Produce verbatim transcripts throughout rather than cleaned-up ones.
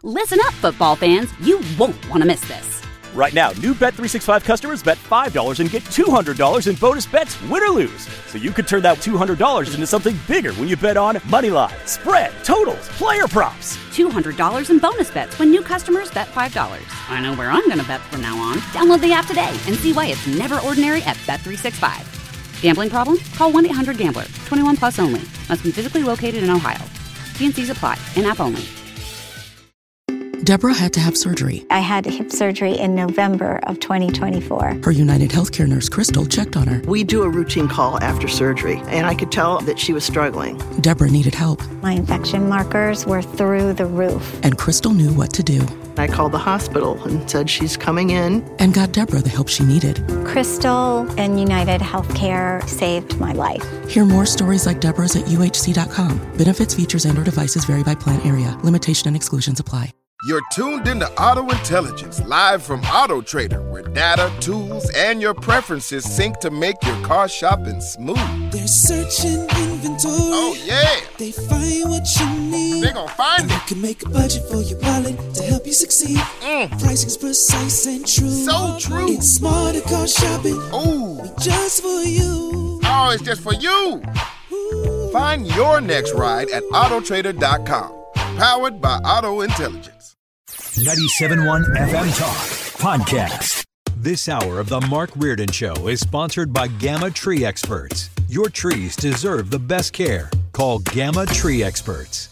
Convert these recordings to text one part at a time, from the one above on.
Listen up, football fans. You won't want to miss this. Right now, new Bet three sixty-five customers bet five dollars and get two hundred dollars in bonus bets, win or lose. So you could turn that two hundred dollars into something bigger when you bet on money line, spread, totals, player props. two hundred dollars in bonus bets when new customers bet five dollars. I know where I'm going to bet from now on. Download the app today and see why it's never ordinary at Bet three sixty-five. Gambling problem? Call one eight hundred gambler. twenty-one plus only. Must be physically located in Ohio. T and C's apply. In-app only. Deborah had to have surgery. I had hip surgery in November of twenty twenty-four. Her United Healthcare nurse, Crystal, checked on her. We do a routine call after surgery, and I could tell that she was struggling. Deborah needed help. My infection markers were through the roof. And Crystal knew what to do. I called the hospital and said she's coming in. And got Deborah the help she needed. Crystal and United Healthcare saved my life. Hear more stories like Deborah's at U H C dot com. Benefits, features, and or devices vary by plan area. Limitation and exclusions apply. You're tuned into Auto Intelligence, live from Auto Trader, where data, tools, and your preferences sync to make your car shopping smooth. They're searching inventory. Oh, yeah. They find what you need. They're gonna find and it. You can make a budget for your wallet to help you succeed. Mm. Pricing's precise and true. So true. It's smarter car shopping. Ooh. Just for you. Oh, it's just for you. Ooh. Find your next ride at auto trader dot com. Powered by Auto Intelligence. ninety-seven point one F M Talk Podcast. This hour of the Mark Reardon Show is sponsored by Gamma Tree Experts. Your trees deserve the best care. Call Gamma Tree Experts.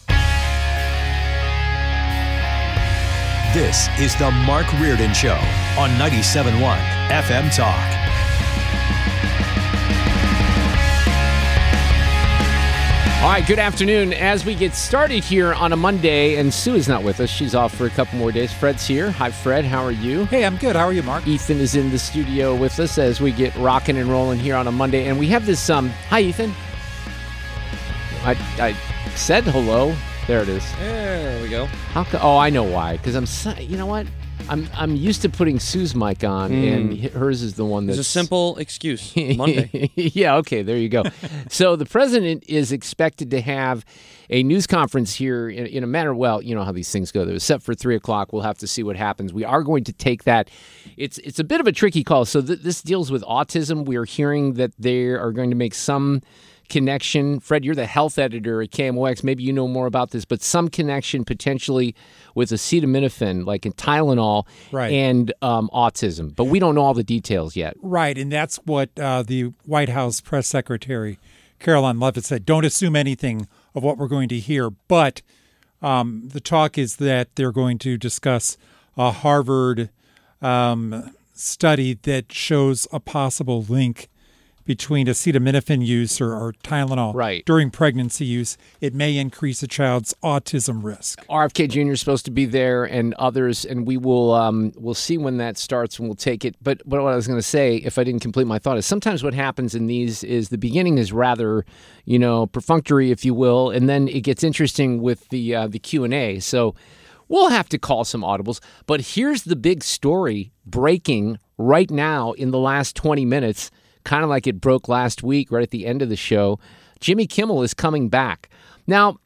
This is the Mark Reardon Show on ninety-seven point one F M Talk. All right, good afternoon. As we get started here on a Monday, and Sue is not with us. She's off for a couple more days. Fred's here. Hi, Fred. How are you? Hey, I'm good. How are you, Mark? Ethan is in the studio with us as we get rocking and rolling here on a Monday. And we have this, um, hi, Ethan. I, I said hello. There it is. There we go. How co- oh, I know why. Because I'm, you know what? I'm I'm used to putting Sue's mic on, mm. and hers is the one that's... It's a simple excuse. Monday. Yeah, okay, there you go. So the president is expected to have a news conference here in, in a manner, well, you know how these things go. They're set for three o'clock. We'll have to see what happens. We are going to take that. It's, it's a bit of a tricky call. So th- this deals with autism. We are hearing that they are going to make some connection. Fred, you're the health editor at K M O X. Maybe you know more about this, but some connection potentially with acetaminophen, like in Tylenol, right. and um, autism. But we don't know all the details yet. Right, and that's what uh, the White House press secretary, Caroline Leavitt, said. Don't assume anything of what we're going to hear. But um, the talk is that they're going to discuss a Harvard um, study that shows a possible link between acetaminophen use or, or Tylenol right. during pregnancy use. It may increase a child's autism risk. R F K Junior is supposed to be there and others, and we will um, we'll see when that starts and we'll take it. But, but what I was going to say, if I didn't complete my thought, is sometimes what happens in these is the beginning is rather, you know, perfunctory, if you will, and then it gets interesting with the uh, the Q and A. So we'll have to call some audibles. But here's the big story breaking right now in the last twenty minutes. Kind of like it broke last week, right at the end of the show. Jimmy Kimmel is coming back. Now,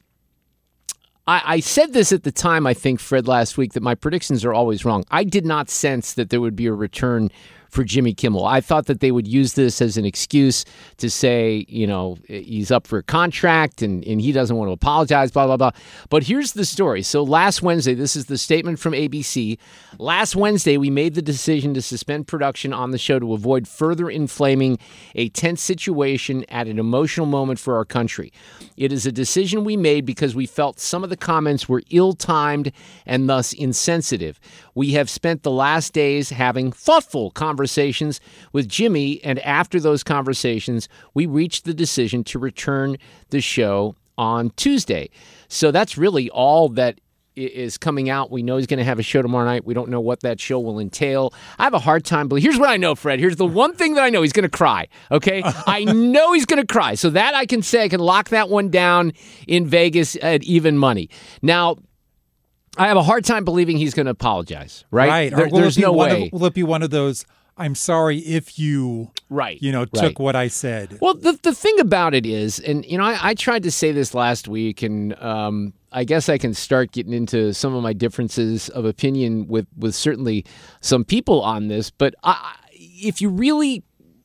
I, I said this at the time, I think, Fred, last week, that my predictions are always wrong. I did not sense that there would be a return for Jimmy Kimmel. I thought that they would use this as an excuse to say, you know, he's up for a contract and, and he doesn't want to apologize, blah, blah, blah. But here's the story. So last Wednesday, this is the statement from A B C. Last Wednesday, we made the decision to suspend production on the show to avoid further inflaming a tense situation at an emotional moment for our country. It is a decision we made because we felt some of the comments were ill-timed and thus insensitive. We have spent the last days having thoughtful conversations with Jimmy, and after those conversations, we reached the decision to return the show on Tuesday. So that's really all that is coming out. We know he's going to have a show tomorrow night. We don't know what that show will entail. I have a hard time believing. Here's what I know, Fred. Here's the one thing that I know. He's going to cry, okay? I know he's going to cry. So that I can say, I can lock that one down in Vegas at even money. Now, I have a hard time believing he's going to apologize, right? Right. There, will there's it be no one way. Of, will it be one of those, I'm sorry if you, right, you know, right. took what I said. Well, the the thing about it is, and, you know, I, I tried to say this last week, and um, I guess I can start getting into some of my differences of opinion with, with certainly some people on this, but I, if you really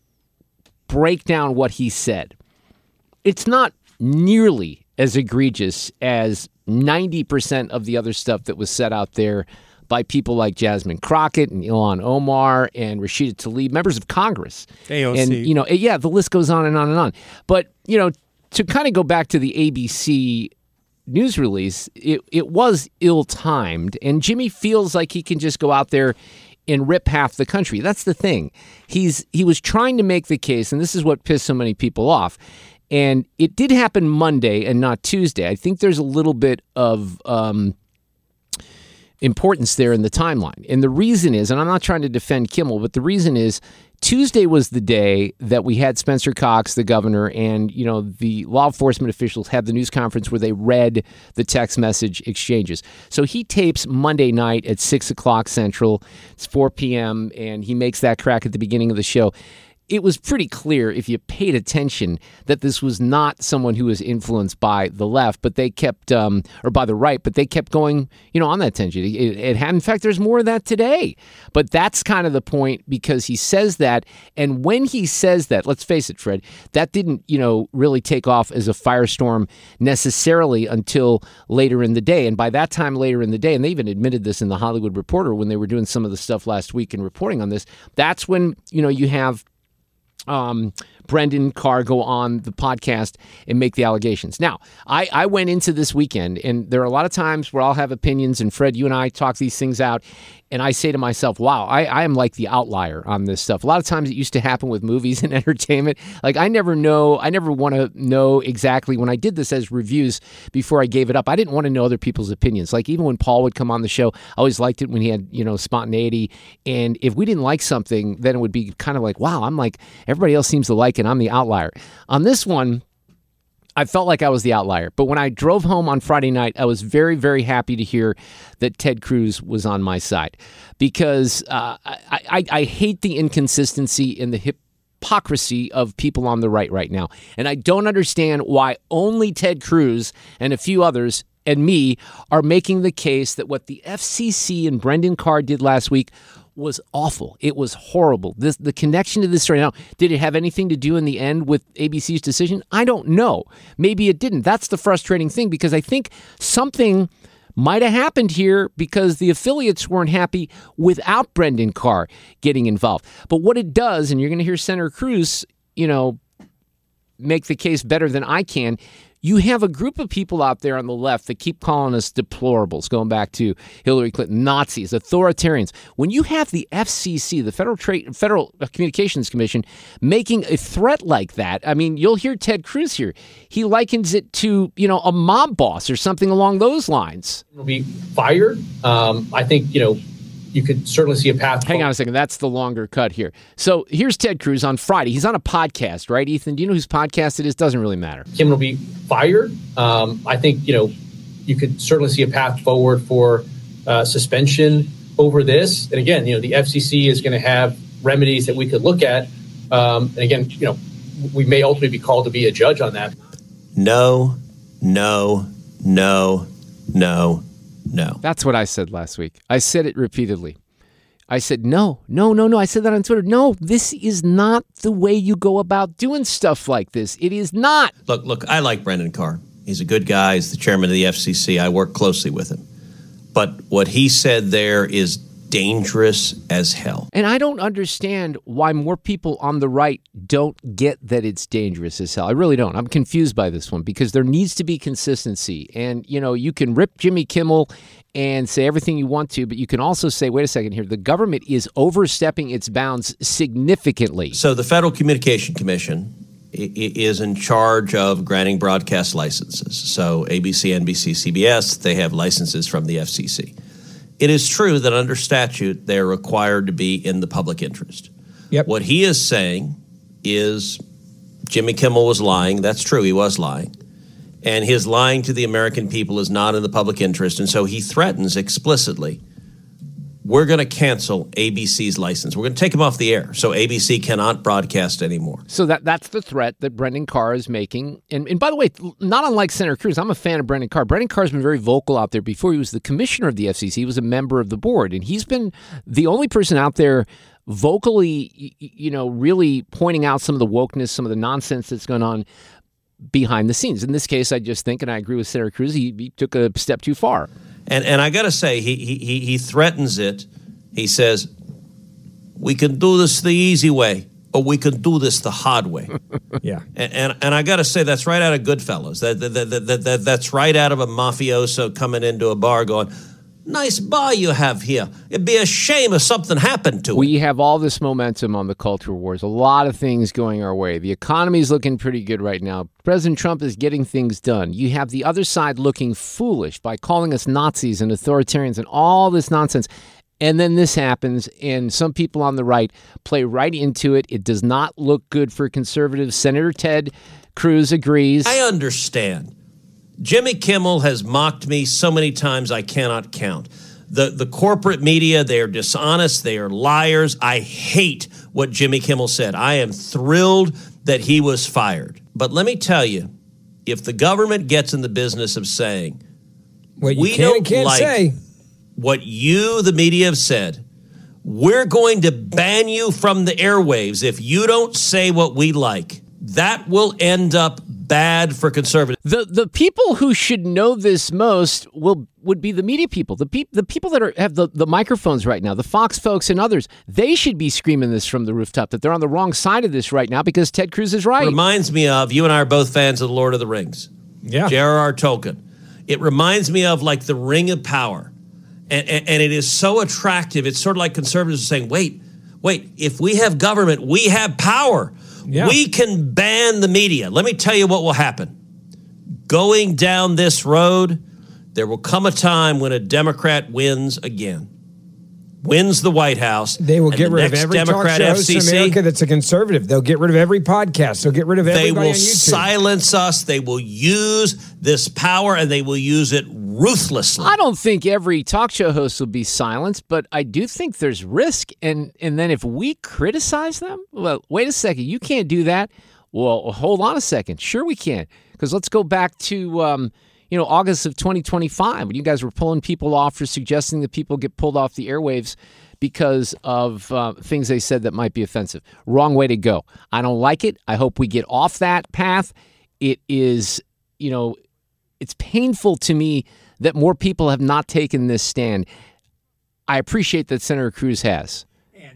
break down what he said, it's not nearly as egregious as ninety percent of the other stuff that was said out there by people like Jasmine Crockett and Ilhan Omar and Rashida Tlaib, members of Congress. A O C. And, you know, yeah, the list goes on and on and on. But, you know, to kind of go back to the A B C news release, it, it was ill-timed, and Jimmy feels like he can just go out there and rip half the country. That's the thing. He's He was trying to make the case, and this is what pissed so many people off, and it did happen Monday and not Tuesday. I think there's a little bit of um, importance there in the timeline. And the reason is, and I'm not trying to defend Kimmel, but the reason is Tuesday was the day that we had Spencer Cox, the governor, and, you know, the law enforcement officials had the news conference where they read the text message exchanges. So he tapes Monday night at six o'clock Central. It's four p.m., and he makes that crack at the beginning of the show. It was pretty clear, if you paid attention, that this was not someone who was influenced by the left, but they kept, um, or by the right, but they kept going, you know, on that tangent. It, it had, in fact, there's more of that today. But that's kind of the point, because he says that, and when he says that, let's face it, Fred, that didn't, you know, really take off as a firestorm necessarily until later in the day. And by that time later in the day, and they even admitted this in the Hollywood Reporter when they were doing some of the stuff last week and reporting on this, that's when, you know, you have Um, Brendan Carr go on the podcast and make the allegations. Now, I, I went into this weekend, and there are a lot of times where I'll have opinions, and Fred, you and I talk these things out, and I say to myself, wow, I, I am like the outlier on this stuff. A lot of times it used to happen with movies and entertainment. Like, I never know, I never want to know exactly, when I did this as reviews before I gave it up, I didn't want to know other people's opinions. Like, even when Paul would come on the show, I always liked it when he had, you know, spontaneity. And if we didn't like something, then it would be kind of like, wow, I'm like, everybody else seems to like it, I'm the outlier. On this one, I felt like I was the outlier. But when I drove home on Friday night, I was very, very happy to hear that Ted Cruz was on my side, because uh, I, I, I hate the inconsistency and the hypocrisy of people on the right right now. And I don't understand why only Ted Cruz and a few others and me are making the case that what the F C C and Brendan Carr did last week was awful. It was horrible. This, the connection to this story. Now, did it have anything to do in the end with A B C's decision? I don't know. Maybe it didn't. That's the frustrating thing, because I think something might have happened here because the affiliates weren't happy without Brendan Carr getting involved. But what it does, and you're going to hear Senator Cruz, you know, make the case better than I can, you have a group of people out there on the left that keep calling us deplorables, going back to Hillary Clinton, Nazis, authoritarians. When you have the F C C, the Federal Trade, Federal Communications Commission, making a threat like that, I mean, you'll hear Ted Cruz here. He likens it to, you know, a mob boss or something along those lines. Will be fired. Um, I think, you know, you could certainly see a path. Hang on a second. That's the longer cut here. So here's Ted Cruz on Friday. He's on a podcast, right, Ethan? Do you know whose podcast it is? Doesn't really matter. Kim will be fired. Um, I think, you know, you could certainly see a path forward for uh, suspension over this. And again, you know, the F C C is going to have remedies that we could look at. Um, and again, you know, we may ultimately be called to be a judge on that. No, no, no, no. No. That's what I said last week. I said it repeatedly. I said, no, no, no, no. I said that on Twitter. No, this is not the way you go about doing stuff like this. It is not. Look, look, I like Brendan Carr. He's a good guy. He's the chairman of the F C C. I work closely with him. But what he said there is dangerous as hell. And I don't understand why more people on the right don't get that it's dangerous as hell. I really don't. I'm confused by this one, because there needs to be consistency. And, you know, you can rip Jimmy Kimmel and say everything you want to, but you can also say, wait a second here, the government is overstepping its bounds significantly. So the Federal Communication Commission is in charge of granting broadcast licenses. So A B C, N B C, C B S, they have licenses from the F C C. It is true that under statute, they're required to be in the public interest. Yep. What he is saying is Jimmy Kimmel was lying. That's true. He was lying. And his lying to the American people is not in the public interest. And so he threatens explicitly we're going to cancel A B C's license. We're going to take them off the air, so A B C cannot broadcast anymore. So that that's the threat that Brendan Carr is making. And, and by the way, not unlike Senator Cruz, I'm a fan of Brendan Carr. Brendan Carr's been very vocal out there. Before he was the commissioner of the F C C, he was a member of the board. And he's been the only person out there vocally, you know, really pointing out some of the wokeness, some of the nonsense that's going on behind the scenes. In this case, I just think, and I agree with Senator Cruz, he, he took a step too far. And and I got to say, he, he he threatens it. He says, we can do this the easy way, or we can do this the hard way. Yeah. And and, and I got to say, that's right out of Goodfellas. That, that, that, that, that, that's right out of a mafioso coming into a bar going, nice bar you have here. It'd be a shame if something happened to it. We have all this momentum on the culture wars, a lot of things going our way. The economy's looking pretty good right now. President Trump is getting things done. You have the other side looking foolish by calling us Nazis and authoritarians and all this nonsense. And then this happens, and some people on the right play right into it. It does not look good for conservatives. Senator Ted Cruz agrees. I understand. Jimmy Kimmel has mocked me so many times I cannot count. The the corporate media, they are dishonest. They are liars. I hate what Jimmy Kimmel said. I am thrilled that he was fired. But let me tell you, if the government gets in the business of saying, what you we can don't and can't like say. what you, the media, have said, we're going to ban you from the airwaves if you don't say what we like, that will end up bad for conservatives. The the people who should know this most will would be the media people, the pe- the people that are have the, the microphones right now, the Fox folks and others. They should be screaming this from the rooftop that they're on the wrong side of this right now because Ted Cruz is right. Reminds me of, you and I are both fans of The Lord of the Rings. Yeah. J R R. Tolkien. It reminds me of like the Ring of Power. And, and, and it is so attractive. It's sort of like conservatives are saying, wait, wait, if we have government, we have power. Yeah. We can ban the media. Let me tell you what will happen. Going down this road, there will come a time when a Democrat wins again. Wins the White House. They will get the rid of every Democrat talk show host in America that's a conservative. They'll get rid of every podcast. They'll get rid of everybody on YouTube. They will silence us. They will use this power, and they will use it ruthlessly. I don't think every talk show host will be silenced, but I do think there's risk. And and then if we criticize them, well, wait a second, you can't do that. Well, hold on a second. Sure we can. Because let's go back to um, you know, August of twenty twenty-five when you guys were pulling people off for suggesting that people get pulled off the airwaves because of uh, things they said that might be offensive. Wrong way to go. I don't like it. I hope we get off that path. It is, you know, it's painful to me that more people have not taken this stand. I appreciate that Senator Cruz has.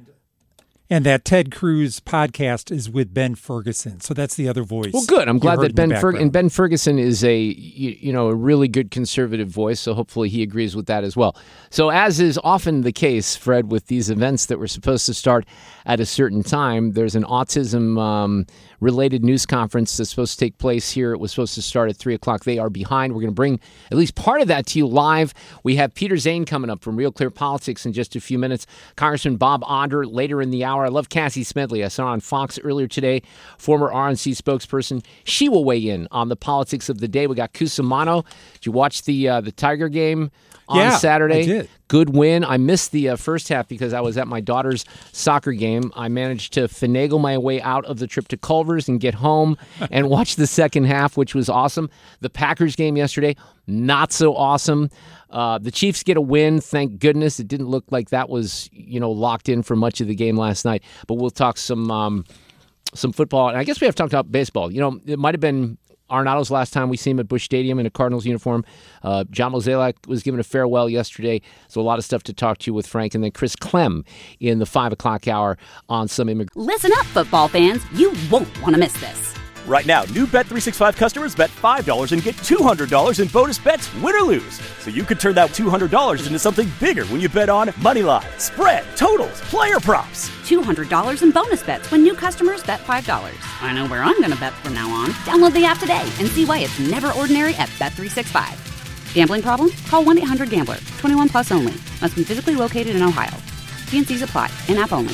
And that Ted Cruz podcast is with Ben Ferguson. So that's the other voice. Well, good. I'm glad that Ben Fer- and Ben Ferguson is a you, you know a really good conservative voice. So hopefully he agrees with that as well. So as is often the case, Fred, with these events that were supposed to start at a certain time, there's an autism um, related news conference that's supposed to take place here. It was supposed to start at three o'clock. They are behind. We're going to bring at least part of that to you live. We have Peter Zane coming up from Real Clear Politics in just a few minutes. Congressman Bob Onder later in the hour. I love Cassie Smedley. I saw her on Fox earlier today, former R N C spokesperson. She will weigh in on the politics of the day. We got Cusimano. Did you watch the uh, the Tiger game on yeah, Saturday? I did. Good win. I missed the uh, first half because I was at my daughter's soccer game. I managed to finagle my way out of the trip to Culver's and get home and watch the second half, which was awesome. The Packers game yesterday, not so awesome. Uh, the Chiefs get a win, thank goodness. It didn't look like that was, you know, locked in for much of the game last night. But we'll talk some um, some football. And I guess we have to talk about baseball. You know, it might have been Arenado's last time we see him at Busch Stadium in a Cardinals uniform. Uh, John Mozeliak was given a farewell yesterday. So a lot of stuff to talk to you with Frank. And then Chris Clem in the five o'clock hour on some immigration. Listen up, football fans. You won't want to miss this. Right now, new Bet three sixty-five customers bet five dollars and get two hundred dollars in bonus bets, win or lose. So you could turn that two hundred dollars into something bigger when you bet on money line, spread, totals, player props. two hundred dollars in bonus bets when new customers bet five dollars. I know where I'm going to bet from now on. Download the app today and see why it's never ordinary at Bet three sixty-five. Gambling problem? Call one eight hundred gambler. twenty-one plus only. Must be physically located in Ohio. T and C's apply. In-app only.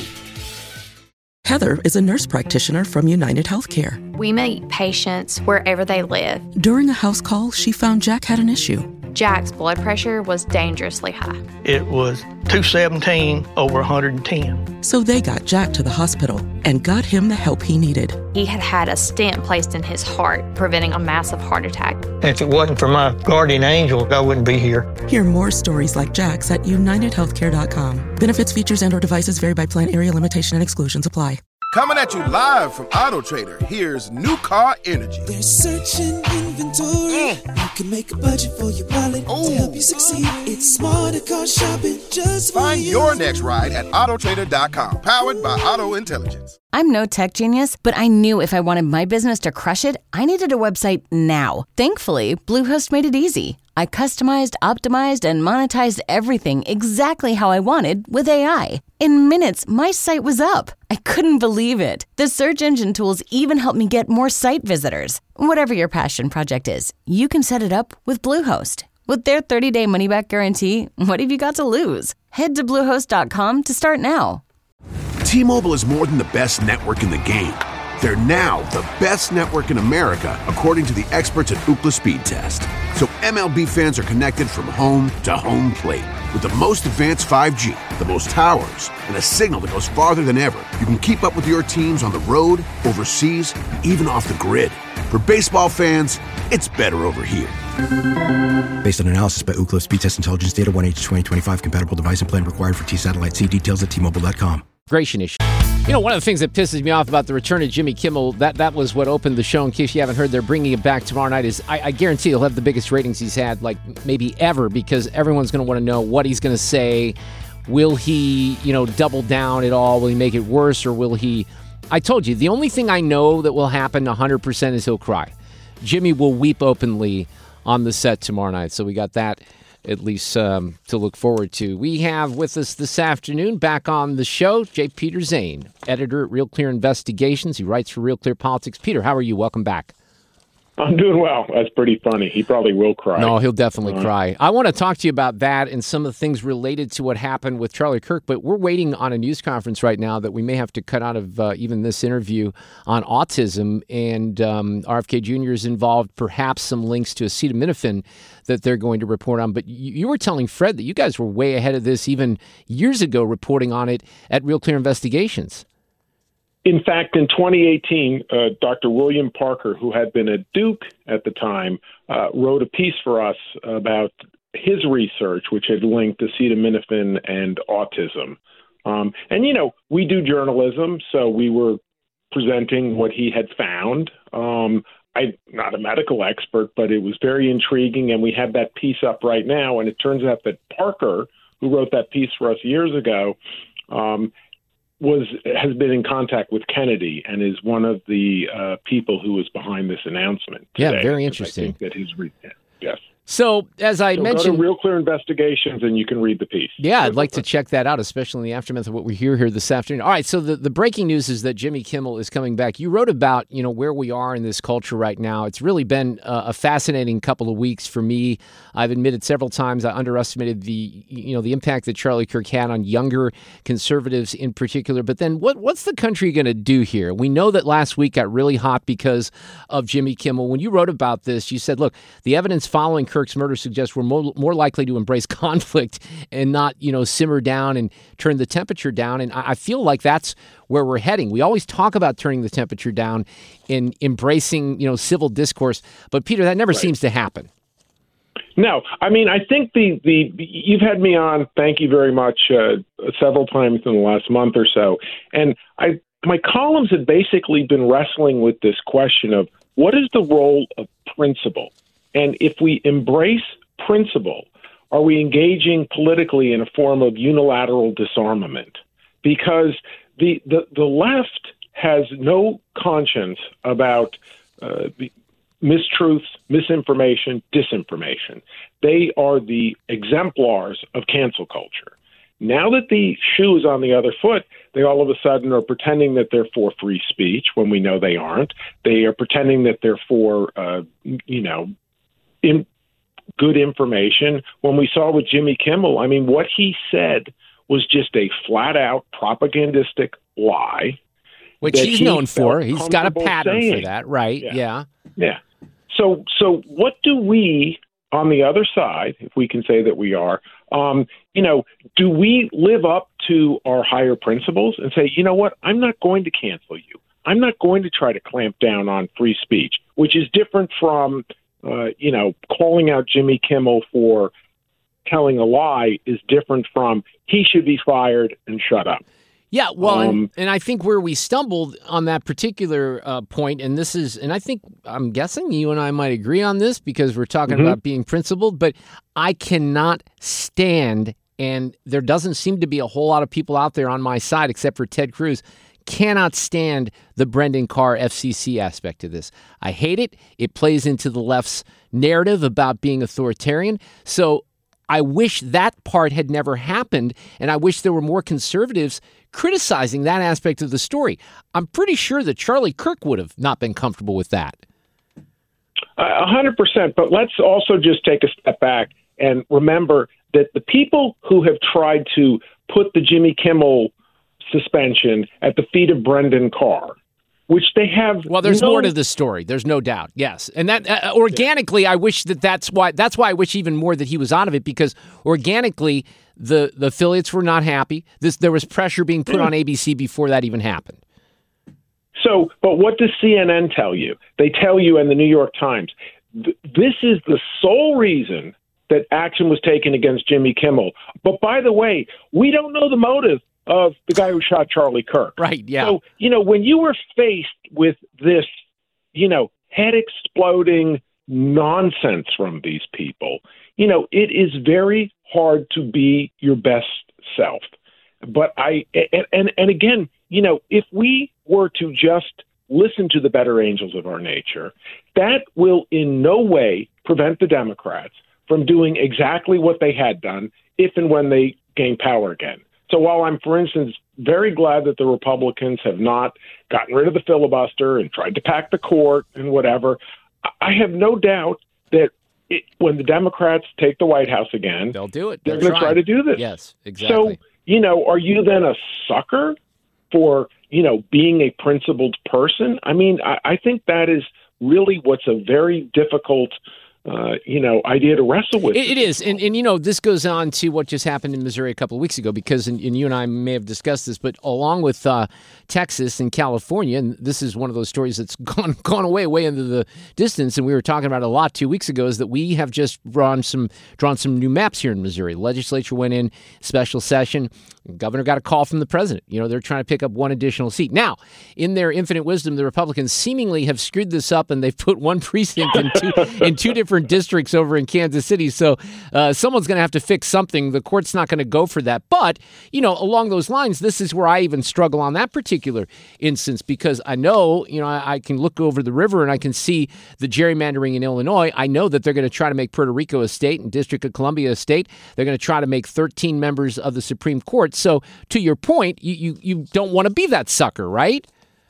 Heather is a nurse practitioner from United Healthcare. We meet patients wherever they live. During a house call, she found Jack had an issue. Jack's blood pressure was dangerously high. It was two seventeen over one hundred ten. So they got Jack to the hospital and got him the help he needed. He had had a stent placed in his heart, preventing a massive heart attack. If it wasn't for my guardian angel, I wouldn't be here. Hear more stories like Jack's at united healthcare dot com. Benefits, features, and or devices vary by plan, area, limitation, and exclusions apply. Coming at you live from Auto Trader, here's New Car Energy. They're searching inventory. Mm. You can make a budget for your wallet Ooh. to help you succeed. It's smarter car shopping just for Find you. your next ride at auto trader dot com, powered by Auto Intelligence. I'm no tech genius, but I knew if I wanted my business to crush it, I needed a website now. Thankfully, Bluehost made it easy. I customized, optimized, and monetized everything exactly how I wanted with A I. In minutes, my site was up. I couldn't believe it. The search engine tools even helped me get more site visitors. Whatever your passion project is, you can set it up with Bluehost. With their thirty-day money-back guarantee, what have you got to lose? Head to bluehost dot com to start now. T-Mobile is more than the best network in the game. They're now the best network in America, according to the experts at Ookla Speed Test. So M L B fans are connected from home to home plate. With the most advanced five G, the most towers, and a signal that goes farther than ever, you can keep up with your teams on the road, overseas, and even off the grid. For baseball fans, it's better over here. Based on analysis by Ookla Speed Test Intelligence Data, one H twenty twenty-five compatible device and plan required for T-Satellite. See details at T Mobile dot com. Immigration issue. You know, one of the things that pisses me off about the return of Jimmy Kimmel, that, that was what opened the show. In case you haven't heard, they're bringing it back tomorrow night. Is I, I guarantee he'll have the biggest ratings he's had, like, maybe ever, because everyone's going to want to know what he's going to say. Will he, you know, double down at all? Will he make it worse, or will he... I told you, the only thing I know that will happen one hundred percent is he'll cry. Jimmy will weep openly on the set tomorrow night, so we got that at least um, to look forward to. We have with us this afternoon, back on the show, J. Peter Zane, editor at Real Clear Investigations. He writes for Real Clear Politics. Peter, how are you? Welcome back. I'm doing well. That's pretty funny. He probably will cry. No, he'll definitely uh, cry. I want to talk to you about that and some of the things related to what happened with Charlie Kirk, but we're waiting on a news conference right now that we may have to cut out of uh, even this interview on autism, and um, R F K Junior is involved, perhaps some links to acetaminophen that they're going to report on. But you, you were telling Fred that you guys were way ahead of this even years ago, reporting on it at Real Clear Investigations. In fact, in twenty eighteen, uh, Doctor William Parker, who had been at Duke at the time, uh, wrote a piece for us about his research, which had linked acetaminophen and autism. Um, and, you know, we do journalism, so we were presenting what he had found. Um, I'm not a medical expert, but it was very intriguing, and we have that piece up right now. And it turns out that Parker, who wrote that piece for us years ago, um, was has been in contact with Kennedy and is one of the uh, people who was behind this announcement today. Yeah, very interesting. I think that his re- yes. So, as I so mentioned... go to Real Clear Investigations and you can read the piece. Yeah, I'd like to check that out, especially in the aftermath of what we hear here this afternoon. All right, so the, the breaking news is that Jimmy Kimmel is coming back. You wrote about, you know, where we are in this culture right now. It's really been uh, a fascinating couple of weeks for me. I've admitted several times I underestimated the, you know, the impact that Charlie Kirk had on younger conservatives in particular. But then what what's the country going to do here? We know that last week got really hot because of Jimmy Kimmel. When you wrote about this, you said, look, the evidence following Kirk's murder suggests we're more, more likely to embrace conflict and not, you know, simmer down and turn the temperature down. And I, I feel like that's where we're heading. We always talk about turning the temperature down and embracing, you know, civil discourse. But, Peter, that never right. seems to happen. No, I mean, I think the, the you've had me on, thank you very much, uh, several times in the last month or so. And I my columns have basically been wrestling with this question of what is the role of principle? And if we embrace principle, are we engaging politically in a form of unilateral disarmament? Because the the, the left has no conscience about uh, the mistruths, misinformation, disinformation. They are the exemplars of cancel culture. Now that the shoe is on the other foot, they all of a sudden are pretending that they're for free speech when we know they aren't. They are pretending that they're for, uh, you know, in good information. When we saw with Jimmy Kimmel, I mean, what he said was just a flat-out propagandistic lie. Which he's he known for. He's got a pattern saying. for that, right? Yeah. Yeah. yeah. So, so what do we on the other side, if we can say that we are, um, you know, do we live up to our higher principles and say, you know what, I'm not going to cancel you. I'm not going to try to clamp down on free speech, which is different from, uh, you know, calling out Jimmy Kimmel for telling a lie is different from he should be fired and shut up. Yeah, well, Um, and, and I think where we stumbled on that particular uh, point, and this is, and I think, I'm guessing you and I might agree on this because we're talking Mhm. about being principled, but I cannot stand, and there doesn't seem to be a whole lot of people out there on my side except for Ted Cruz, cannot stand the Brendan Carr F C C aspect of this. I hate it. It plays into the left's narrative about being authoritarian. So I wish that part had never happened, and I wish there were more conservatives criticizing that aspect of the story. I'm pretty sure that Charlie Kirk would have not been comfortable with that. A hundred percent. But let's also just take a step back and remember that the people who have tried to put the Jimmy Kimmel suspension at the feet of Brendan Carr, which they have. Well, there's no, more to this story. There's no doubt. Yes, and that uh, organically, I wish that that's why. That's why I wish even more that he was out of it, because organically, the the affiliates were not happy. This there was pressure being put on A B C before that even happened. So, but what does C N N tell you? They tell you in the New York Times, th- this is the sole reason that action was taken against Jimmy Kimmel. But by the way, we don't know the motive of the guy who shot Charlie Kirk. Right, yeah. So, you know, when you were faced with this, you know, head-exploding nonsense from these people, you know, it is very hard to be your best self. But I, and, and, and again, you know, if we were to just listen to the better angels of our nature, that will in no way prevent the Democrats from doing exactly what they had done if and when they gain power again. So while I'm, for instance, very glad that the Republicans have not gotten rid of the filibuster and tried to pack the court and whatever, I have no doubt that it, when the Democrats take the White House again, they'll do it. They're They'll going to try. try to do this. Yes, exactly. So, you know, are you then a sucker for, you know, being a principled person? I mean, I, I think that is really what's a very difficult Uh, you know, idea to wrestle with. It, it is. And, and, you know, this goes on to what just happened in Missouri a couple of weeks ago, because, and, and you and I may have discussed this, but along with uh, Texas and California, and this is one of those stories that's gone gone away, way into the distance, and we were talking about it a lot two weeks ago, is that we have just drawn some, drawn some new maps here in Missouri. The legislature went in, special session. The governor got a call from the president. You know, they're trying to pick up one additional seat. Now, in their infinite wisdom, the Republicans seemingly have screwed this up, and they've put one precinct in two, in two different districts over in Kansas City. So uh, someone's going to have to fix something. The court's not going to go for that. But, you know, along those lines, this is where I even struggle on that particular instance, because I know, you know, I, I can look over the river and I can see the gerrymandering in Illinois. I know that they're going to try to make Puerto Rico a state and District of Columbia a state. They're going to try to make thirteen members of the Supreme Court. So to your point, you, you, you don't want to be that sucker, right?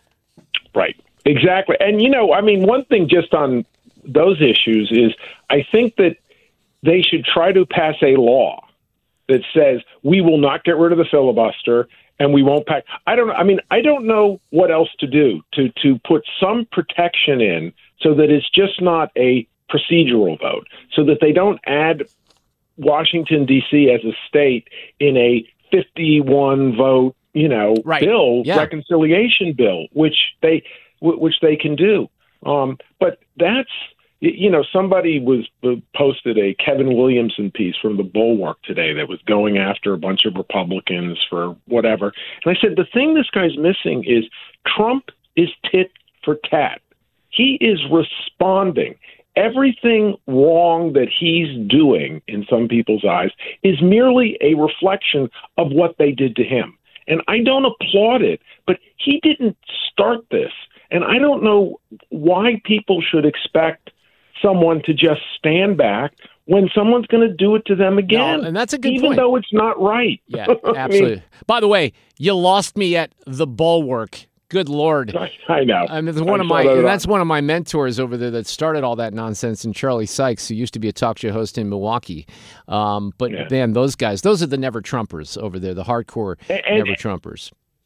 Right. Exactly. And, you know, I mean, one thing just on those issues is I think that they should try to pass a law that says we will not get rid of the filibuster and we won't pack. I don't I mean, I don't know what else to do to, to put some protection in so that it's just not a procedural vote, so that they don't add Washington, D C as a state in a fifty-one vote, you know, right. bill, yeah. reconciliation bill, which they which they can do. Um, but that's, you know, somebody was uh, posted a Kevin Williamson piece from the Bulwark today that was going after a bunch of Republicans for whatever. And I said, the thing this guy's missing is Trump is tit for tat. He is responding. Everything wrong that he's doing in some people's eyes is merely a reflection of what they did to him. And I don't applaud it, but he didn't start this. And I don't know why people should expect someone to just stand back when someone's going to do it to them again. No, and that's a good even point. though it's not right. Yeah, I absolutely. mean, By the way, you lost me at the Bulwark. Good Lord. I, I know. I mean, it's one I of my, that and that's one of my mentors over there that started all that nonsense, and Charlie Sykes, who used to be a talk show host in Milwaukee. Um, but Yeah. man, those guys, those are the never Trumpers over there, the hardcore And- never Trumpers.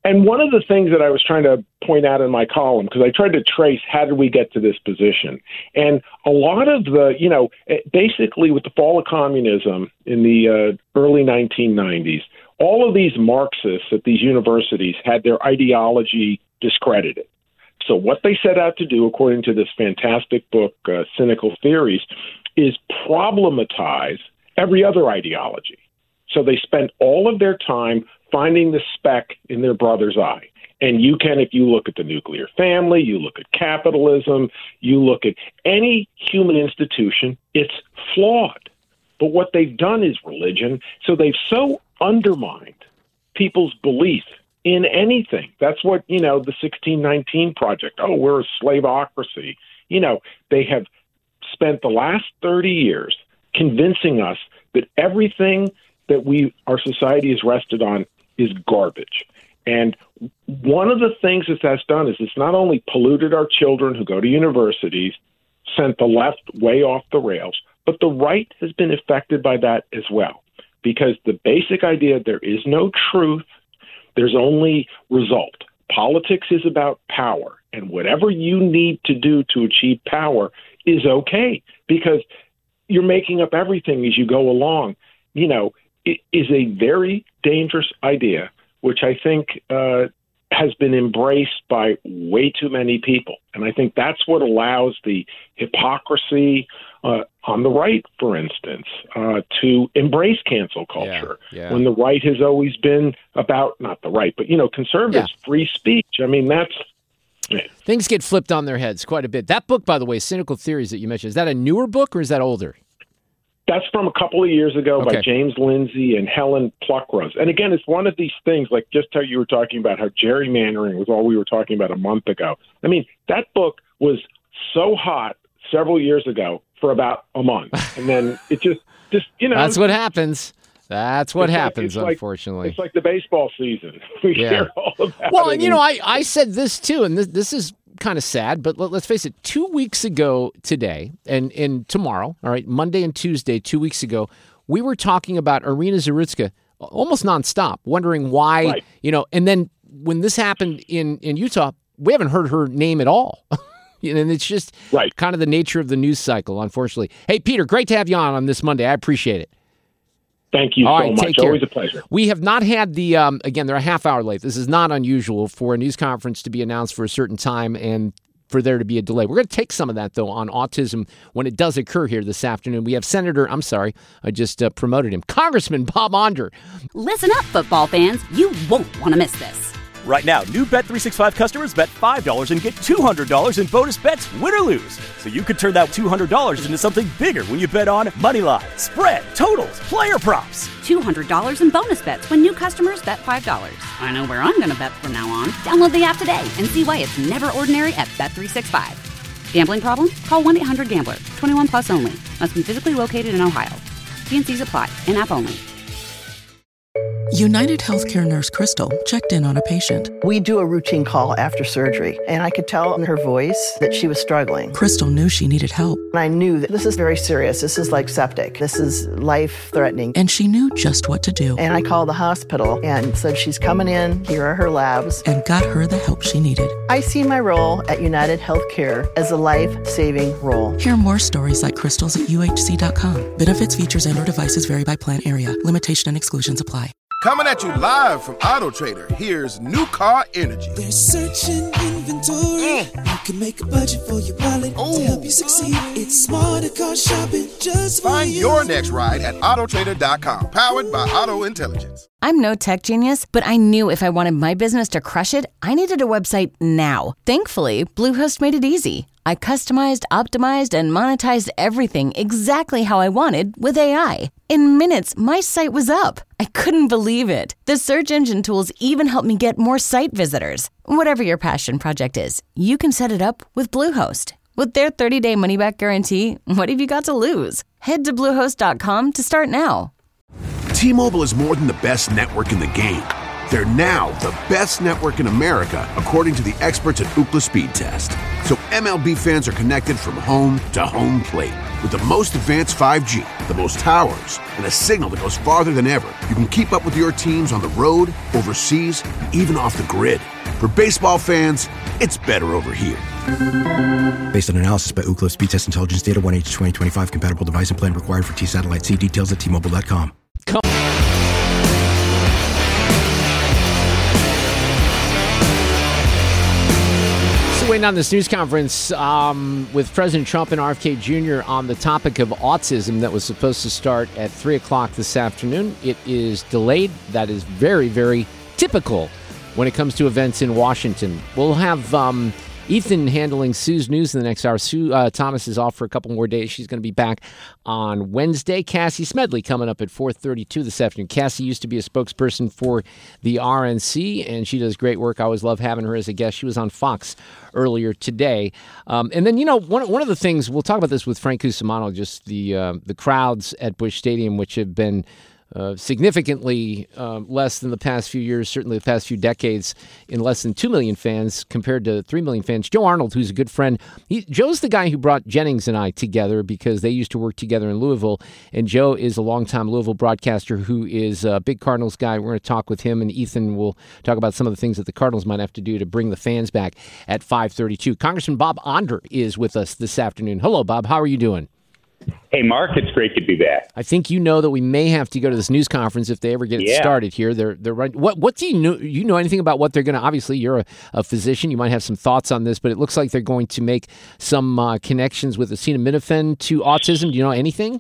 and one of the things that I was trying to point out in my column, because I tried to trace how did we get to this position, and a lot of the, you know, basically with the fall of communism in the uh, early nineteen nineties, all of these Marxists at these universities had their ideology discredited. So what they set out to do, according to this fantastic book, uh, Cynical Theories, is problematize every other ideology. So they spent all of their time finding the speck in their brother's eye. And you can, if you look at the nuclear family, you look at capitalism, you look at any human institution, it's flawed. But what they've done is religion. So they've so undermined people's belief in anything. That's what, you know, the sixteen nineteen Project. Oh, we're a slaveocracy. You know, they have spent the last thirty years convincing us that everything that we, our society is rested on is garbage. And one of the things that that's done is it's not only polluted our children who go to universities, sent the left way off the rails, but the right has been affected by that as well. Because the basic idea, there is no truth, there's only result. Politics is about power, and whatever you need to do to achieve power is okay, because you're making up everything as you go along. You know, it is a very dangerous idea, which I think uh, has been embraced by way too many people. And I think that's what allows the hypocrisy uh, on the right, for instance, uh, to embrace cancel culture, Yeah, yeah. when the right has always been about, not the right, but, you know, conservatives, Yeah. free speech. I mean, that's... Yeah. Things get flipped on their heads quite a bit. That book, by the way, Cynical Theories that you mentioned, is that a newer book or is that older? That's from a couple of years ago Okay. by James Lindsay and Helen Pluckrose. And again, it's one of these things, like just how you were talking about how gerrymandering was all we were talking about a month ago. I mean, that book was so hot several years ago for about a month. And then it just, just you know. That's what happens. That's what It's like- happens, it's like- unfortunately. It's like the baseball season. We Yeah. hear all about Well, it. and you know, I, I said this too, and this, this is kind of sad, but let, let's face it, two weeks ago today and, and tomorrow, all right, Monday and Tuesday, two weeks ago, we were talking about Irina Zarutska almost nonstop, wondering why, Right. you know, and then when this happened in, in Utah, we haven't heard her name at all. And it's just right. kind of the nature of the news cycle, unfortunately. Hey, Peter, great to have you on on this Monday. I appreciate it. Thank you All so right, much. take care. Always a pleasure. We have not had the, um, again, they're a half hour late. This is not unusual for a news conference to be announced for a certain time and for there to be a delay. We're going to take some of that, though, on autism when it does occur here this afternoon. We have Senator, I'm sorry, I just uh, promoted him, Congressman Bob Onder. Listen up, football fans. You won't want to miss this. Right now, new Bet three sixty-five customers bet five dollars and get two hundred dollars in bonus bets, win or lose. So you could turn that two hundred dollars into something bigger when you bet on Moneyline, spread, totals, player props. two hundred dollars in bonus bets when new customers bet five dollars. I know where I'm going to bet from now on. Download the app today and see why it's never ordinary at Bet three sixty-five. Gambling problem? Call one eight hundred gambler. twenty-one plus only. Must be physically located in Ohio. T and C's apply. In-app only. United Healthcare nurse Crystal checked in on a patient. We do a routine call after surgery, and I could tell in her voice that she was struggling. Crystal knew she needed help. And I knew that this is very serious. This is like septic. This is life-threatening. And she knew just what to do. And I called the hospital and said, she's coming in. Here are her labs. And got her the help she needed. I see my role at United Healthcare as a life-saving role. Hear more stories like Crystal's at U H C dot com. Benefits, features, and or devices vary by plan area. Limitation and exclusions apply. Coming at you live from Auto Trader, here's New Car Energy. They're searching inventory. You can make a budget for your wallet to help you succeed. It's smarter car shopping just for Find you. your next ride at auto trader dot com, powered by Auto Intelligence. I'm no tech genius, but I knew if I wanted my business to crush it, I needed a website now. Thankfully, Bluehost made it easy. I customized, optimized, and monetized everything exactly how I wanted with A I. In minutes, my site was up. I couldn't believe it. The search engine tools even helped me get more site visitors. Whatever your passion project is, you can set it up with Bluehost. With their thirty-day money-back guarantee, what have you got to lose? Head to bluehost dot com to start now. T-Mobile is more than the best network in the game. They're now the best network in America, according to the experts at Ookla Speed Test. So M L B fans are connected from home to home plate. With the most advanced five G, the most towers, and a signal that goes farther than ever, you can keep up with your teams on the road, overseas, and even off the grid. For baseball fans, it's better over here. Based on analysis by Ookla Speed Test Intelligence Data, one H twenty twenty-five compatible device and plan required for T-Satellite. See details at T Mobile dot com. Come Waiting on this news conference um, with President Trump and R F K Junior on the topic of autism that was supposed to start at three o'clock this afternoon. It is delayed. That is very, very typical when it comes to events in Washington. We'll have um, Ethan handling Sue's news in the next hour. Sue uh, Thomas is off for a couple more days. She's going to be back on Wednesday. Cassie Smedley coming up at four thirty-two this afternoon. Cassie used to be a spokesperson for the R N C, and she does great work. I always love having her as a guest. She was on Fox earlier today. Um, and then, you know, one, one of the things, we'll talk about this with Frank Cusimano, just the, uh, the crowds at Busch Stadium, which have been Uh, significantly uh, less than the past few years, certainly the past few decades, in less than two million fans compared to three million fans. Joe Arnold, who's a good friend, he, Joe's the guy who brought Jennings and I together because they used to work together in Louisville, and Joe is a longtime Louisville broadcaster who is a big Cardinals guy. We're going to talk with him, and Ethan will talk about some of the things that the Cardinals might have to do to bring the fans back at five thirty-two. Congressman Bob Onder is with us this afternoon. Hello, Bob. How are you doing? Hey, Mark, it's great to be back. I think you know that we may have to go to this news conference if they ever get it yeah. started here. They're they're right. What what do you know? You know anything about what they're going to? Obviously, you're a, a physician. You might have some thoughts on this, but it looks like they're going to make some uh, connections with acetaminophen to autism. Do you know anything?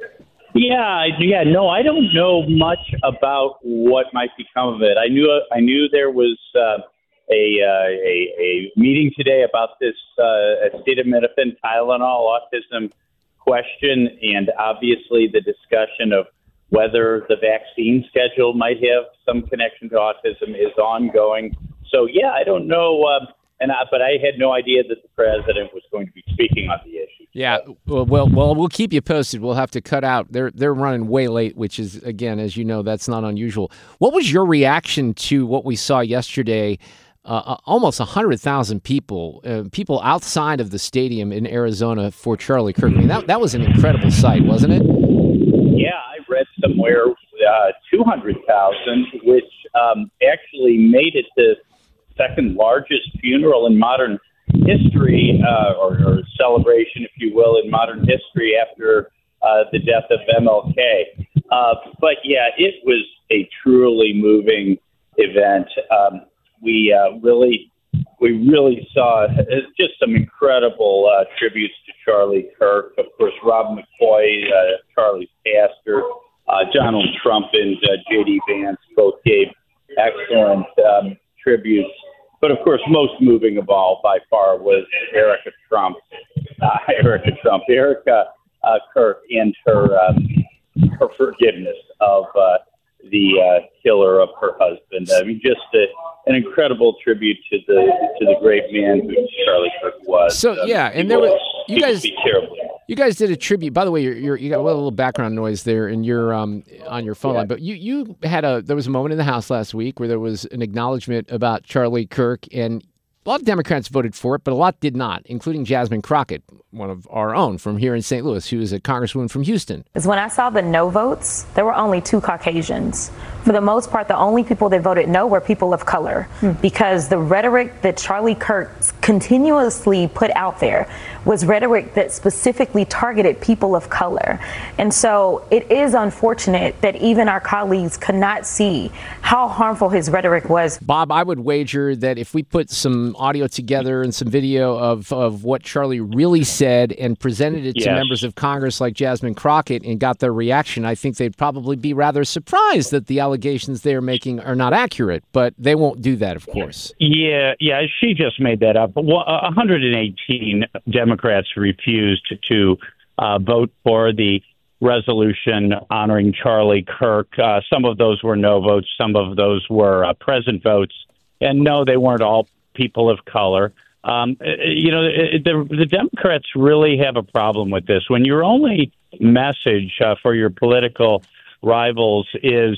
Yeah, yeah. No, I don't know much about what might become of it. I knew I knew there was uh, a, uh, a a meeting today about this uh, acetaminophen, Tylenol, autism question, and obviously the discussion of whether the vaccine schedule might have some connection to autism is ongoing. So, yeah, I don't know, uh, and I, but I had no idea that the president was going to be speaking on the issue. Yeah, well, well, well, we'll keep you posted. We'll have to cut out. They're they're running way late, which is, again, as you know, that's not unusual. What was your reaction to what we saw yesterday? Uh, almost one hundred thousand people, uh, people outside of the stadium in Arizona for Charlie Kirk. I mean, that, that was an incredible sight, wasn't it? Yeah, I read somewhere uh, two hundred thousand, which um, actually made it the second largest funeral in modern history, uh, or, or celebration, if you will, in modern history after uh, the death of M L K. Uh, but, yeah, it was a truly moving event. Um, We uh, really, we really saw just some incredible uh, tributes to Charlie Kirk. Of course, Rob McCoy, uh, Charlie's pastor, uh, Donald Trump, and uh, J D Vance both gave excellent um, tributes. But of course, most moving of all, by far, was Erica Trump. Uh, Erica Trump, Erica uh, Kirk, and her um, her forgiveness of uh, the uh, killer of her husband. I mean, just a, an incredible tribute to the to the great man who Charlie Kirk was. So um, yeah, and there was you guys. Terribly. You guys did a tribute. By the way, you're, you're, you got a little background noise there, and you're um, on your phone yeah. line. But you, you had a there was a moment in the House last week where there was an acknowledgement about Charlie Kirk, and a lot of Democrats voted for it, but a lot did not, including Jasmine Crockett, one of our own from here in Saint Louis, who is a congresswoman from Houston. Is when I saw the no votes, there were only two Caucasians. For the most part, the only people that voted no were people of color, hmm. because the rhetoric that Charlie Kirk continuously put out there was rhetoric that specifically targeted people of color. And so it is unfortunate that even our colleagues could not see how harmful his rhetoric was. Bob, I would wager that if we put some audio together and some video of, of what Charlie really said and presented it yes. to members of Congress like Jasmine Crockett and got their reaction, I think they'd probably be rather surprised that the allegations they're making are not accurate, but they won't do that, of course. Yeah, yeah, she just made that up. Well, one hundred eighteen Democrats refused to uh, vote for the resolution honoring Charlie Kirk. Uh, some of those were no votes. Some of those were uh, present votes. And no, they weren't all people of color. Um, you know, the, the Democrats really have a problem with this. When your only message uh, for your political rivals is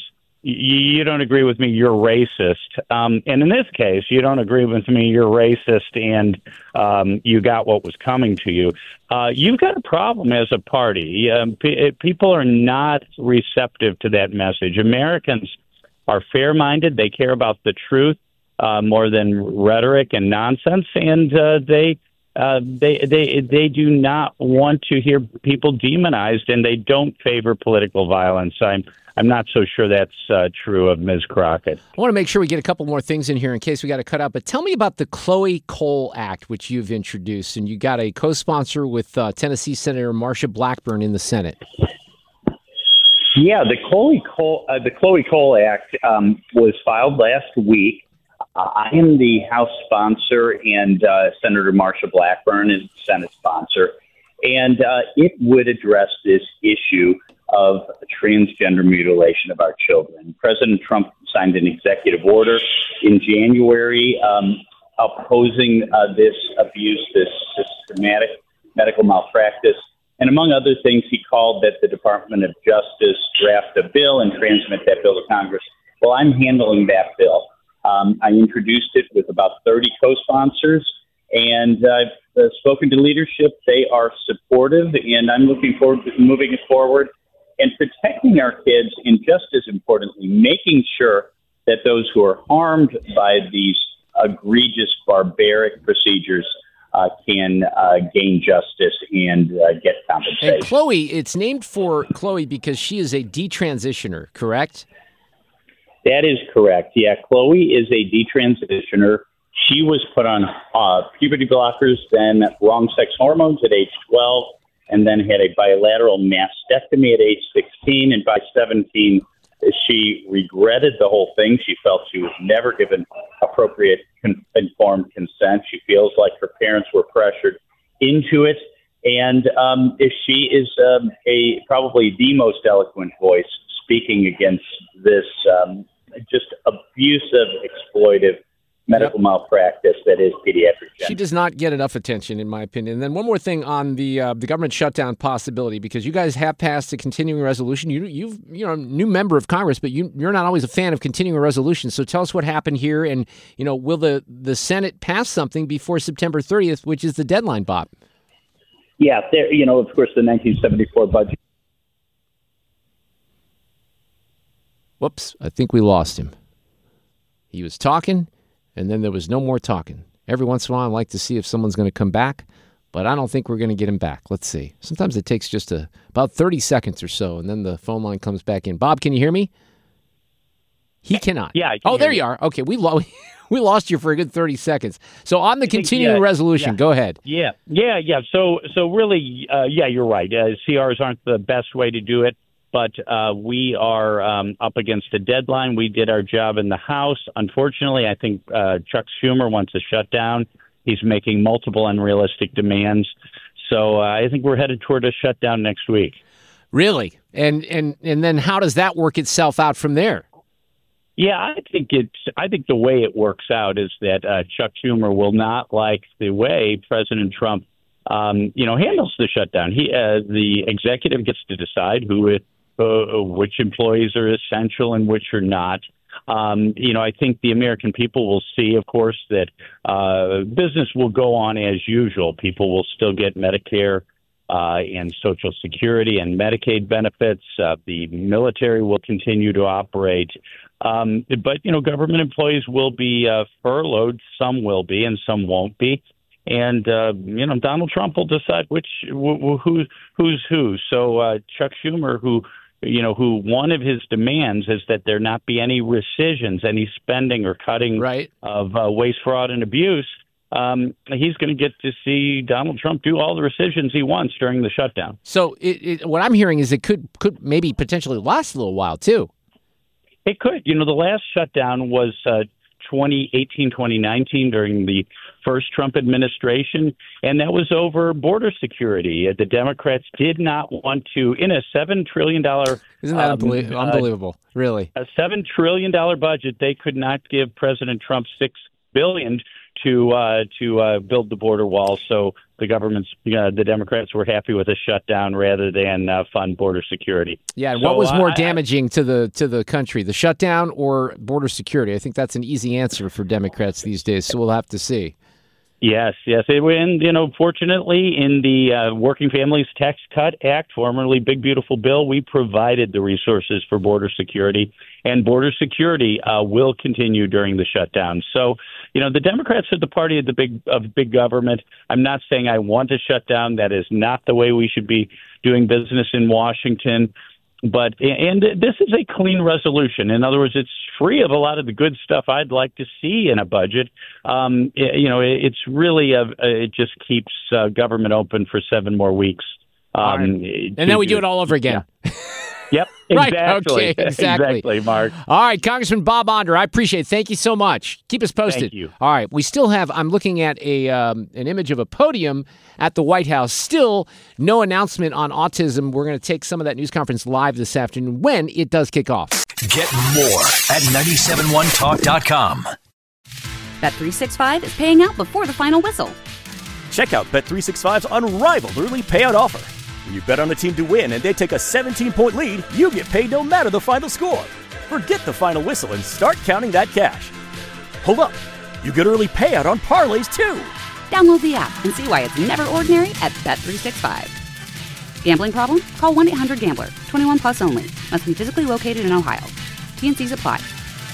you don't agree with me, you're racist. Um, and in this case, you don't agree with me, you're racist, and um, you got what was coming to you. Uh, you've got a problem as a party. Um, p- people are not receptive to that message. Americans are fair-minded. They care about the truth uh, more than rhetoric and nonsense, and uh, they uh, they they they do not want to hear people demonized, and they don't favor political violence. I'm I'm not so sure that's uh, true of Miz Crockett. I want to make sure we get a couple more things in here in case we got to cut out. But tell me about the Chloe Cole Act, which you've introduced, and you got a co-sponsor with uh, Tennessee Senator Marsha Blackburn in the Senate. Yeah, the Chloe Cole uh, the Chloe Cole Act um, was filed last week. Uh, I am the House sponsor, and uh, Senator Marsha Blackburn is the Senate sponsor, and uh, it would address this issue of transgender mutilation of our children. President Trump signed an executive order in January um, opposing uh, this abuse, this systematic medical malpractice. And among other things, he called that the Department of Justice draft a bill and transmit that bill to Congress. Well, I'm handling that bill. Um, I introduced it with about thirty co-sponsors, and I've uh, spoken to leadership. They are supportive, and I'm looking forward to moving it forward and protecting our kids, and just as importantly, making sure that those who are harmed by these egregious, barbaric procedures uh, can uh, gain justice and uh, get compensation. And Chloe, it's named for Chloe because she is a detransitioner, correct? That is correct. Yeah, Chloe is a detransitioner. She was put on uh, puberty blockers, then wrong sex hormones at age twelve, and then had a bilateral mastectomy at age sixteen. And by seventeen, she regretted the whole thing. She felt she was never given appropriate con- informed consent. She feels like her parents were pressured into it. And um, she is um, a probably the most eloquent voice speaking against this um, just abusive, exploitive medical yep. malpractice that is pediatric gender. She does not get enough attention, in my opinion. And then one more thing on the uh, the government shutdown possibility, because you guys have passed a continuing resolution. You, you've, you know, new member of Congress, but you, you're not always a fan of continuing resolutions. So tell us what happened here, and you know, will the, the Senate pass something before September thirtieth, which is the deadline, Bob? Yeah, there, you know, of course, the nineteen seventy-four budget. Whoops, I think we lost him. He was talking, and then there was no more talking. Every once in a while, I like to see if someone's going to come back, but I don't think we're going to get him back. Let's see. Sometimes it takes just a, about thirty seconds or so, and then the phone line comes back in. Bob, can you hear me? He cannot. Yeah. I can oh, there you. you are. Okay, we, lo- we lost you for a good thirty seconds. So on the continuing yeah, resolution, yeah. go ahead. Yeah, yeah, yeah. So, so really, uh, yeah, you're right. Uh, C Rs aren't the best way to do it. But uh, we are um, up against a deadline. We did our job in the House. Unfortunately, I think uh, Chuck Schumer wants a shutdown. He's making multiple unrealistic demands. So uh, I think we're headed toward a shutdown next week. Really? And and and then how does that work itself out from there? Yeah, I think it's. I think the way it works out is that uh, Chuck Schumer will not like the way President Trump, um, you know, handles the shutdown. He, uh, the executive, gets to decide who it. Uh, which employees are essential and which are not. Um, you know, I think the American people will see, of course, that uh, business will go on as usual. People will still get Medicare uh, and Social Security and Medicaid benefits. Uh, the military will continue to operate. Um, but, you know, government employees will be uh, furloughed. Some will be and some won't be. And, uh, you know, Donald Trump will decide which wh- who, who's who. So uh, Chuck Schumer, who you know, who one of his demands is that there not be any rescissions, any spending or cutting right. of uh, waste, fraud, and abuse. Um, he's going to get to see Donald Trump do all the rescissions he wants during the shutdown. So it, it, what I'm hearing is it could could maybe potentially last a little while, too. It could. You know, the last shutdown was uh, twenty eighteen, twenty nineteen during the first Trump administration, and that was over border security. Uh, the Democrats did not want to, in a seven trillion dollars... Isn't that um, unbelie- uh, unbelievable, really? A seven trillion dollars budget, they could not give President Trump six billion dollars to uh, to uh, build the border wall. So the government's, uh, the Democrats were happy with a shutdown rather than uh, fund border security. Yeah, and so, what was more uh, damaging to the to the country, the shutdown or border security? I think that's an easy answer for Democrats these days, so we'll have to see. Yes, yes. And, you know, fortunately, in the uh, Working Families Tax Cut Act, formerly Big Beautiful Bill, we provided the resources for border security, and border security uh, will continue during the shutdown. So, you know, the Democrats are the party of the big of big government. I'm not saying I want to shut down. That is not the way we should be doing business in Washington. But and this is a clean resolution. In other words, it's free of a lot of the good stuff I'd like to see in a budget. Um, it, you know, it, it's really a, it just keeps uh, government open for seven more weeks. Um, right. And then we do it all over again. Yeah. Yep, right. exactly. Okay, exactly. Exactly, Mark. All right, Congressman Bob Onder, I appreciate it. Thank you so much. Keep us posted. Thank you. All right, we still have, I'm looking at a um, an image of a podium at the White House. Still no announcement on autism. We're going to take some of that news conference live this afternoon when it does kick off. Get more at nine seven one talk dot com. Bet three sixty-five is paying out before the final whistle. Check out Bet three sixty-five's unrivaled early payout offer. When you bet on a team to win and they take a seventeen-point lead, you get paid no matter the final score. Forget the final whistle and start counting that cash. Hold up. You get early payout on parlays, too. Download the app and see why it's never ordinary at Bet three sixty-five. Gambling problem? Call one eight hundred gambler. twenty-one plus only. Must be physically located in Ohio. T N Cs apply.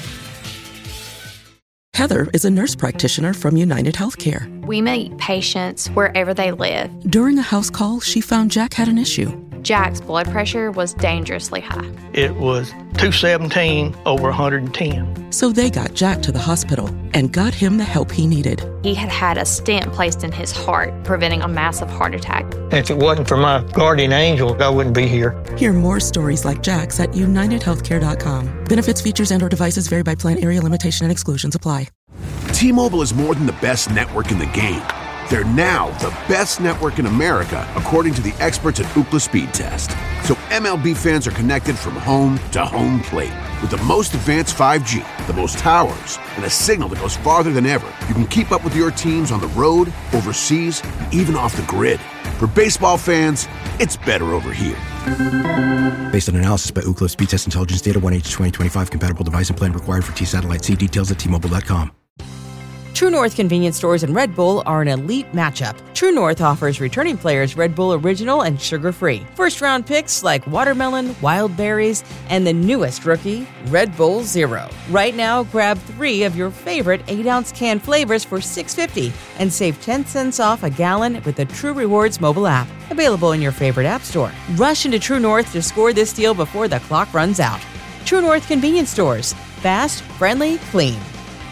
Heather is a nurse practitioner from United Healthcare. We meet patients wherever they live. During a house call, she found Jack had an issue. Jack's blood pressure was dangerously high. It was two seventeen over one hundred ten. So they got Jack to the hospital and got him the help he needed. He had had a stent placed in his heart, preventing a massive heart attack. If it wasn't for my guardian angel, I wouldn't be here. Hear more stories like Jack's at united healthcare dot com. Benefits, features, and or devices vary by plan, area, limitation, and exclusions apply. T-Mobile is more than the best network in the game. They're now the best network in America, according to the experts at Ookla Speed Test. So M L B fans are connected from home to home plate. With the most advanced five G, the most towers, and a signal that goes farther than ever, you can keep up with your teams on the road, overseas, and even off the grid. For baseball fans, it's better over here. Based on analysis by Ookla Speed Test Intelligence Data, one H twenty twenty-five compatible device and plan required for T-Satellite. See details at T Mobile dot com. True North convenience stores and Red Bull are an elite matchup. True North offers returning players Red Bull Original and sugar-free. First-round picks like watermelon, wild berries, and the newest rookie, Red Bull Zero. Right now, grab three of your favorite eight-ounce can flavors for six dollars and fifty cents and save ten cents off a gallon with the True Rewards mobile app. Available in your favorite app store. Rush into True North to score this deal before the clock runs out. True North convenience stores. Fast, friendly, clean.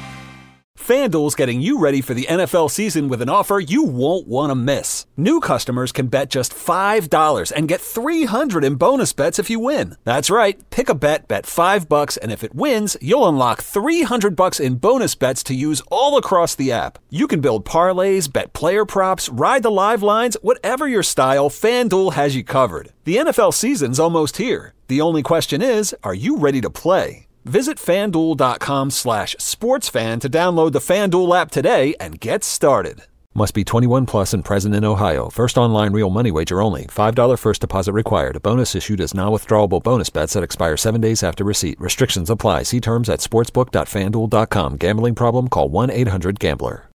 FanDuel's getting you ready for the N F L season with an offer you won't want to miss. New customers can bet just five dollars and get three hundred dollars in bonus bets if you win. That's right. Pick a bet, bet five bucks, and if it wins, you'll unlock three hundred bucks in bonus bets to use all across the app. You can build parlays, bet player props, ride the live lines, whatever your style, FanDuel has you covered. The N F L season's almost here. The only question is, are you ready to play? Visit FanDuel.com slash sportsfan to download the FanDuel app today and get started. Must be twenty-one plus and present in Ohio. First online real money wager only. five dollars first deposit required. Bonus issued as non-withdrawable bonus bets that expire seven days after receipt. Restrictions apply. See terms at sportsbook dot fan duel dot com. Gambling problem? Call one eight hundred gambler.